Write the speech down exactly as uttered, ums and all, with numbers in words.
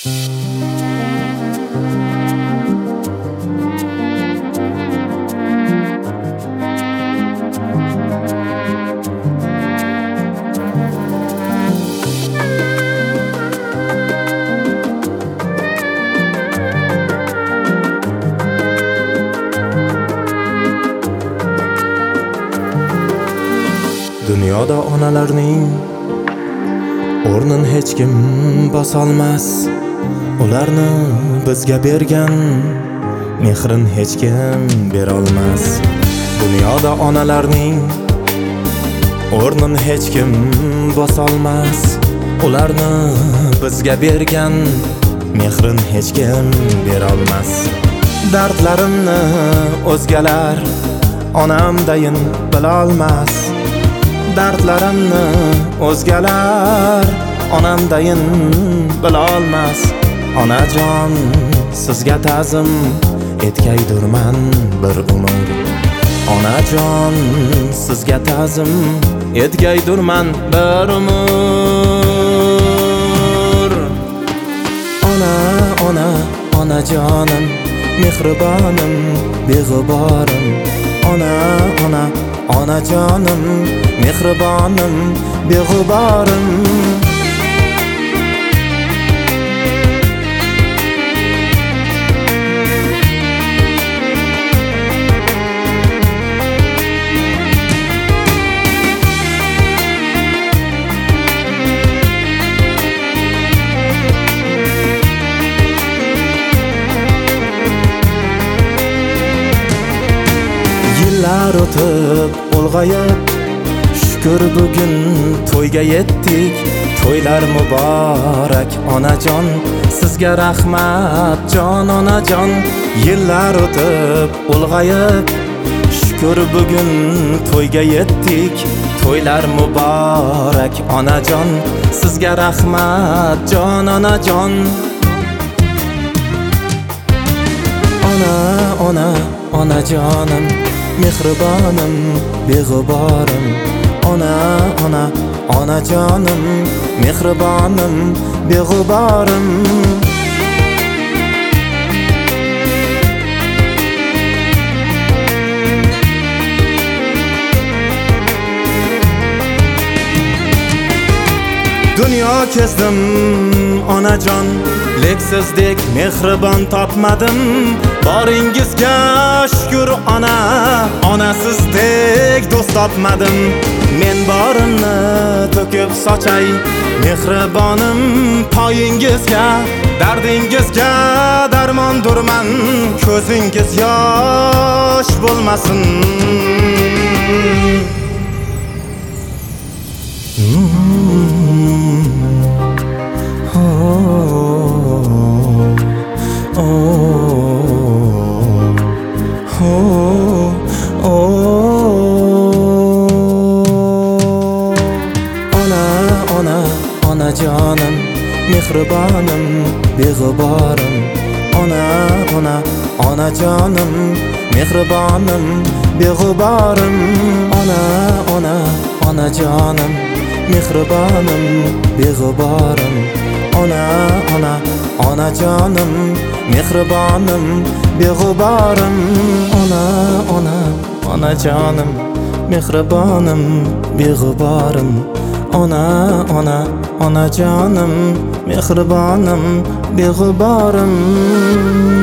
Dunyoda onalarning o'rnin hech kim bosolmas. Ularni bizga bergan mehrin hech kim bera olmas. Dunyoda onalarning o'rnin hech kim bosolmas. Ularni bizga bergan mehrin hech kim bera olmas. Dardlarimni o'zgalar onamdayin bila olmas. Dardlarimni o'zgalar onamdayin bila olmas. Onajon, sizga ta'zim etgaydurman bir umr. Onajon, sizga ta'zim etgaydurman bir umr. Ona, ona, onajonim, mehribonim, beg'uborim. Ona, ona, onajonim, mehribonim, beg'uborim. Yillar o'tib ulg'ayib, shukr bugun to'yga yetdik. To'ylar muborak onajon, sizga rahmat jon onajon. Yillar o'tib ulg'ayib, shukr bugun to'yga yetdik. To'ylar muborak onajon, sizga rahmat jon onajon. Ona, ona, onajonim, mehribonim, beg'uborim. Ona, ona, onajonim, mehribonim, beg'uborim. Dunyo kezdim onajon, lek sizdek mehribon topmadim. Boringizga shukr ona, onasizdek do'st topmadim. Men borimni to'kib sochay, mehribonim poyingizga. Dardingizga darmondurman, ko'zingiz yosh bo'lmasin. Onajonim, mehribonim, beg'uborim. Ona, ona, onajonim, mehribonim, beg'uborim. Ona, ona, onajonim, mehribonim, beg'uborim. Ona, ona, onajonim, mehribonim, beg'uborim. Ona, ona, onajonim, mehribonim, beg'uborim. Ona, ona, onajonim, mehribonim, beg'uborim.